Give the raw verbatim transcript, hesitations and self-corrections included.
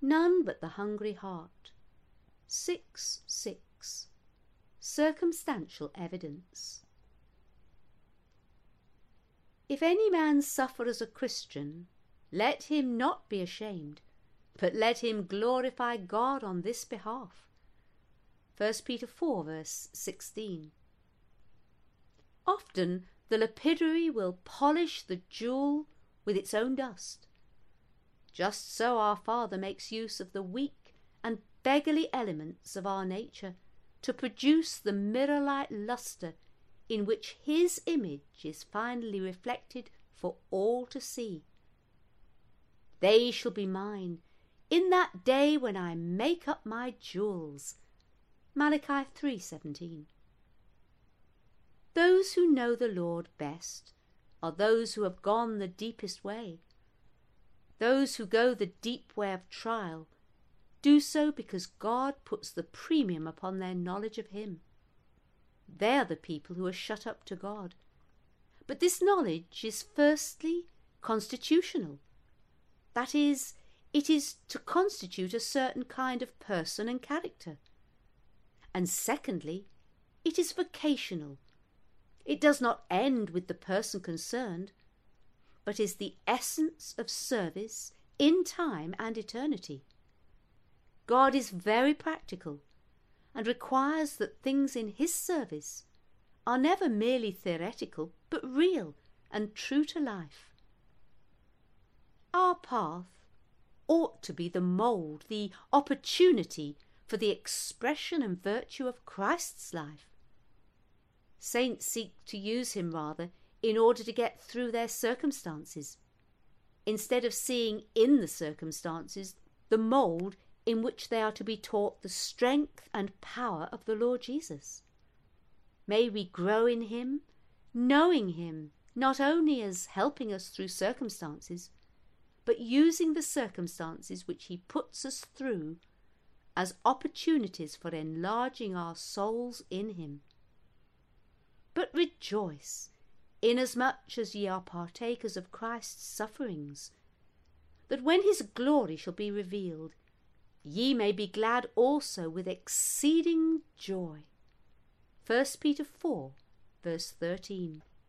none but the hungry heart. six six. Circumstantial evidence. If any man suffer as a Christian, let him not be ashamed, but let him glorify God on this behalf. First Peter four verse sixteen. Often the lapidary will polish the jewel with its own dust. Just so our Father makes use of the weak and beggarly elements of our nature to produce the mirror-like lustre in which his image is finally reflected for all to see. They shall be mine in that day when I make up my jewels. Malachi three seventeen. Those who know the Lord best are those who have gone the deepest way. Those who go the deep way of trial do so because God puts the premium upon their knowledge of him. They are the people who are shut up to God. But this knowledge is firstly constitutional. That is, it is to constitute a certain kind of person and character. And secondly, it is vocational. It does not end with the person concerned, but is the essence of service in time and eternity. God is very practical and requires that things in his service are never merely theoretical, but real and true to life. Our path ought to be the mould, the opportunity for the expression and virtue of Christ's life. Saints seek to use him rather in order to get through their circumstances, instead of seeing in the circumstances the mould in which they are to be taught the strength and power of the Lord Jesus. May we grow in him, knowing him not only as helping us through circumstances, but using the circumstances which he puts us through as opportunities for enlarging our souls in him. But rejoice, inasmuch as ye are partakers of Christ's sufferings, that when his glory shall be revealed, ye may be glad also with exceeding joy. First Peter four, verse thirteen.